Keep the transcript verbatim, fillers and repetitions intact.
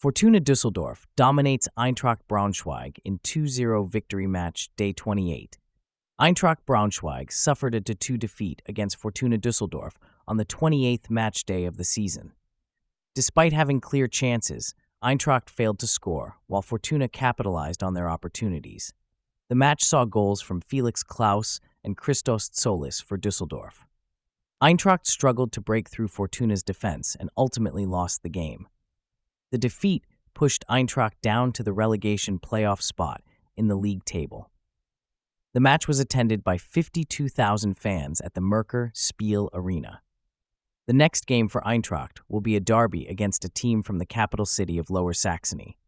Fortuna Düsseldorf dominates Eintracht Braunschweig in two zero victory match day twenty-eight. Eintracht Braunschweig suffered a two two defeat against Fortuna Düsseldorf on the twenty-eighth match day of the season. Despite having clear chances, Eintracht failed to score, while Fortuna capitalized on their opportunities. The match saw goals from Felix Klaus and Christos Tsolis for Düsseldorf. Eintracht struggled to break through Fortuna's defense and ultimately lost the game. The defeat pushed Eintracht down to the relegation playoff spot in the league table. The match was attended by fifty-two thousand fans at the Merkur Spiel Arena. The next game for Eintracht will be a derby against a team from the capital city of Lower Saxony.